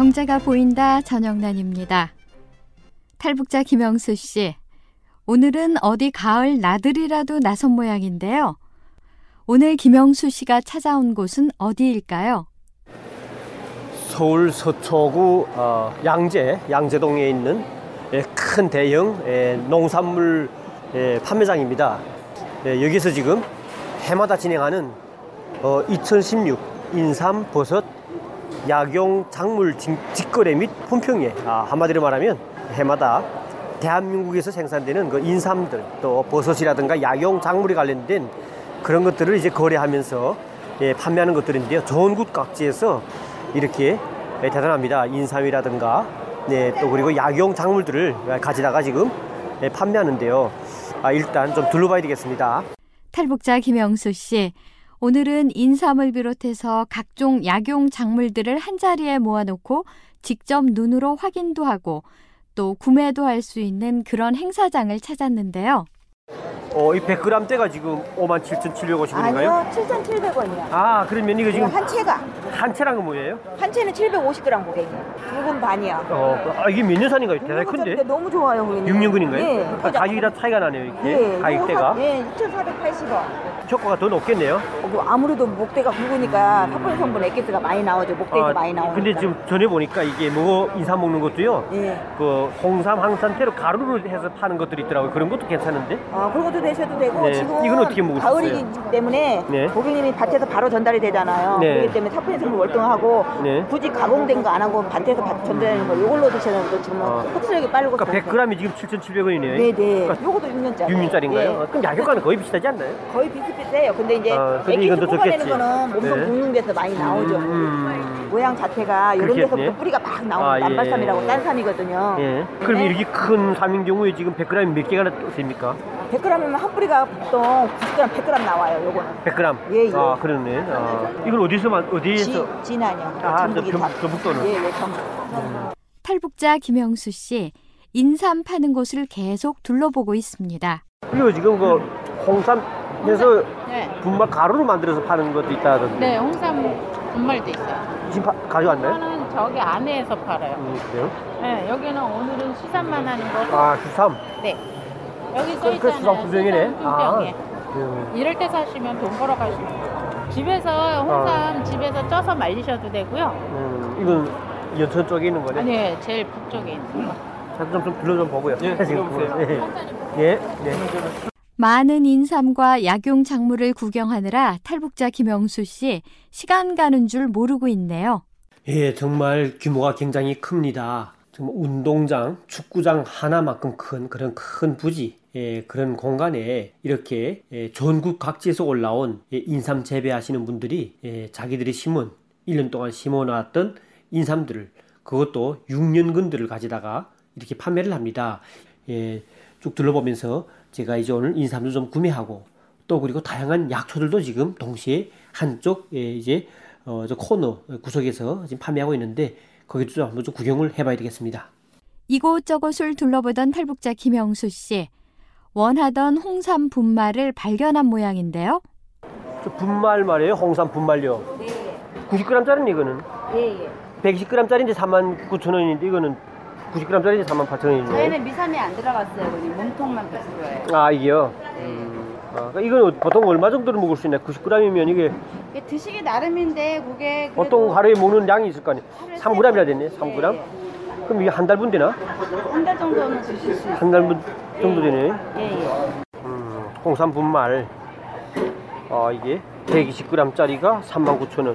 경제가 보인다 전영란입니다. 탈북자 김영수 씨, 오늘은 어디 가을 나들이라도 나선 모양인데요. 오늘 김영수 씨가 찾아온 곳은 어디일까요? 서울 서초구 양재동에 있는 큰 대형 농산물 판매장입니다. 여기서 지금 해마다 진행하는 2016 인삼, 버섯, 약용 작물 직거래 및 품평회, 한마디로 말하면 해마다 대한민국에서 생산되는 그 인삼들, 또 버섯이라든가 약용 작물에 관련된 그런 것들을 이제 거래하면서 판매하는 것들인데요. 전국 각지에서 이렇게 대단합니다. 인삼이라든가 또 그리고 약용 작물들을 가지다가 지금 판매하는데요. 일단 좀 둘러봐야 되겠습니다. 탈북자 김영수 씨, 오늘은 인삼을 비롯해서 각종 약용 작물들을 한자리에 모아놓고 직접 눈으로 확인도 하고 또 구매도 할 수 있는 그런 행사장을 찾았는데요. 이 100g대가 지금 57,750원인가요? 아니요, 7,700원이요. 그러면 이거 지금 한 채가. 한 채란 건 뭐예요? 한 채는 750g 고객님. 굵은 반이요. 이게 몇 년산인가요? 대단히 큰데? 너무 좋아요, 고객님. 6년근인가요? 네. 가격이 다 차이가 나네요, 이렇게. 가격대가. 6,480원. 효과가 더 높겠네요. 아무래도 목대가 굵으니까 사포닌 성분 엑기스가 많이 나오죠. 목대에서 많이 나오니까. 근데 지금 전에 보니까 이게 인삼 먹는 것도요. 그 홍삼, 항산태로 가루를 해서 파는 것들이 있더라고요. 그런 것도 괜찮은데? 그런 것도 드셔도 되고 지금 이건 어떻게 먹을 수 있어요? 가을이기 때문에 고객님이 밭에서 바로 전달이 되잖아요. 그렇기 때문에 사포닌 성분 월등하고 굳이 가공된 거 안 하고 밭에서 전달하는 거 이걸로 드셔야 되는 거 지금 흡수력이 빠르고. 그러니까 100g이 지금 7,700원이네요. 네네. 요것도 6년짜리. 6년짜리인가요? 그럼 야효과는 거의 비슷하지 않나요? 거의 비슷비슷해요. 근데 이제 이건 더 뽑아내는 좋겠지. 거는 몸통 굽는 데서 많이 나오죠. 모양 자체가 이런 데서부터 뿌리가 막 나오는 남발삼이라고 딴 삼이거든요. 그럼 이렇게 큰 삼인 경우에 지금 100g이 몇 개가 됩니까? 100g이면 한 뿌리가 보통 90g, 100g 나와요. 요거는. 100g? 예. 그러네. 이걸 어디서? 진안이요. 전북도는? 예, 전북. 탈북자 김영수 씨, 인삼 파는 곳을 계속 둘러보고 있습니다. 이거 지금 그 홍삼에서 분말 가루로 만들어서 파는 것도 있다던데. 네, 홍삼 분말도 있어요. 지금 가져왔나요? 이거는 저기 안에서 팔아요. 그래요? 네, 여기는 오늘은 수삼만 하는 거고. 수삼? 네. 여기 써 그 있잖아요. 수삼 두 병이네. 수삼 두 병에. 이럴 때 사시면 돈 벌어 가시면 돼요. 집에서 홍삼 집에서 쪄서 말리셔도 되고요. 이건 연천 쪽에 있는 거네? 아니, 제일 북쪽에 있는 거. 좀 불러 좀 보고요. 예. 많은 인삼과 약용 작물을 구경하느라 탈북자 김영수 씨, 시간 가는 줄 모르고 있네요. 예, 정말 규모가 굉장히 큽니다. 정말 운동장, 축구장 하나만큼 큰 그런 큰 부지, 그런 공간에 이렇게 전국 각지에서 올라온 인삼 재배하시는 분들이 자기들이 1년 동안 심어놨던 인삼들을, 그것도 6년근들을 가지다가 이렇게 판매를 합니다. 쭉 둘러보면서 제가 이제 오늘 인삼도 좀 구매하고 또 그리고 다양한 약초들도 지금 동시에 한쪽 저 코너 구석에서 지금 판매하고 있는데 거기도 좀 한번 좀 구경을 해봐야 되겠습니다. 이곳저곳을 둘러보던 탈북자 김영수 씨, 원하던 홍삼 분말을 발견한 모양인데요. 저 분말 말이에요? 홍삼 분말요? 네. 90g짜리는 이거는? 예. 120g짜리인데 49,000원인데 이거는 90g짜리인데 48,000원이네요. 저희는 미삼이 안 들어갔어요. 그냥 몸통만 드시고요. 이게요? 그러니까 이건 보통 얼마 정도로 먹을 수 있나요? 90g이면 이게 드시기 나름인데 그게 보통 하루에 먹는 양이 있을 거 아니에요? 3g이라 됐네. 3g? 예. 그럼 이게 한 달분 되나? 한 달 정도는 드실 수 있어요. 한 달분 정도 되네. 예. 홍삼 분말. 이게 120g짜리가 39,000원.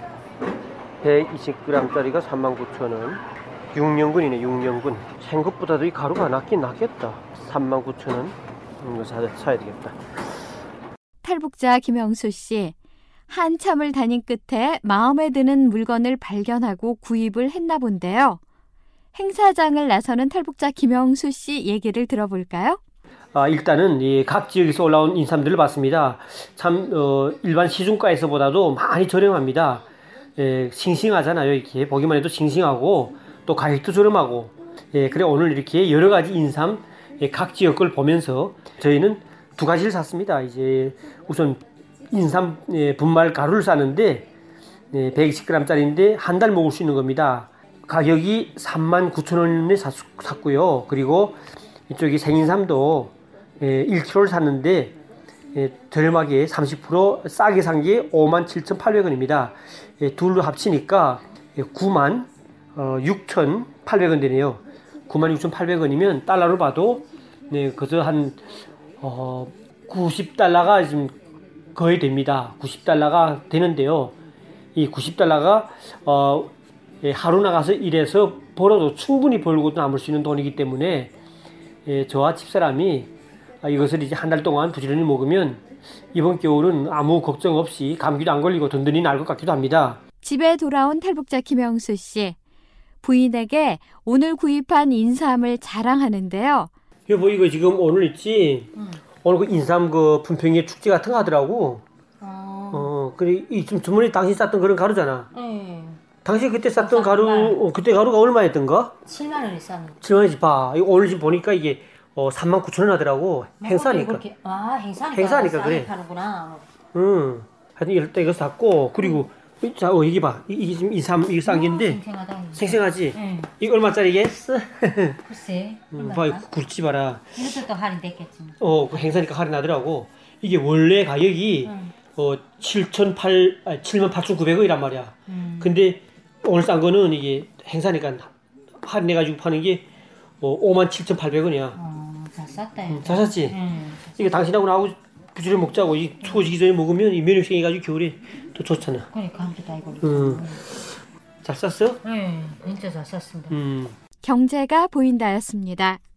120g짜리가 39,000원. 6년근이네, 6년근. 생각보다도 이 가루가 낫겠다. 39,000원. 이거 사야 되겠다. 탈북자 김영수 씨, 한참을 다닌 끝에 마음에 드는 물건을 발견하고 구입을 했나 본데요. 행사장을 나서는 탈북자 김영수 씨 얘기를 들어볼까요? 일단은 각 지역에서 올라온 인삼들을 봤습니다. 참 일반 시중가에서보다도 많이 저렴합니다. 싱싱하잖아요. 이렇게 보기만 해도 싱싱하고 또 가격도 저렴하고. 그래 오늘 이렇게 여러 가지 인삼 각 지역 걸 보면서 저희는 두 가지를 샀습니다. 이제 우선 인삼 분말 가루를 사는데 120g짜리인데 한 달 먹을 수 있는 겁니다. 가격이 39,000원에 샀고요. 그리고 이쪽이 생인삼도 1kg를 샀는데 저렴하게 30% 싸게 산 게 57,800원입니다. 둘로 합치니까 96,800원 되네요. 96,800원이면 달러로 봐도 그저 한 90달러가 지금 거의 됩니다. 90달러가 되는데요. 이 90달러가 하루 나가서 일해서 벌어도 충분히 벌고 남을 수 있는 돈이기 때문에 저와 집사람이 이것을 이제 한 달 동안 부지런히 먹으면 이번 겨울은 아무 걱정 없이 감기도 안 걸리고 든든히 날 것 같기도 합니다. 집에 돌아온 탈북자 김영수 씨. 부인에게 오늘 구입한 인삼을 자랑하는데요. 여보, 이거 지금 오늘 있지? 오늘 그 인삼 그 분평회 축제 같은 거 하더라고. 그래, 지금 주머니 당신 쌌던 그런 가루잖아. 당신 그때 쌌던 가루, 그때 가루가 얼마였던가? 7만 원에 쌌는데. 7만 원이지 봐. 오늘 지금 보니까 이게 39,000원 하더라고. 행사니까. 행사니까 그래. 파는구나. 하여튼 이럴 때 이거 샀고, 그리고 자, 여기 봐. 이게 지금 인삼 이거 싼 게인데. 생생하지? 이거 얼마짜리게? 글쎄. 봐, 이거 굵지 봐라. 이것도 할인됐겠지. 그 행사니까 할인하더라고. 이게 원래 가격이 78,900원이란 말이야. 근데 오늘 싼 거는 이게 행사니까 할인해가지고 파는 게 57,800원이야. 잘 쌌다. 잘 샀지? 이거 당신하고 나하고 부지런히 먹자고. 이 추워지기 전에 먹으면 이 면역성이 해가지고 겨울에 더 좋잖아. 그래, 감기도 아이고. 잘 쌌어? 네, 진짜 잘 쌌습니다. 경제가 보인다였습니다.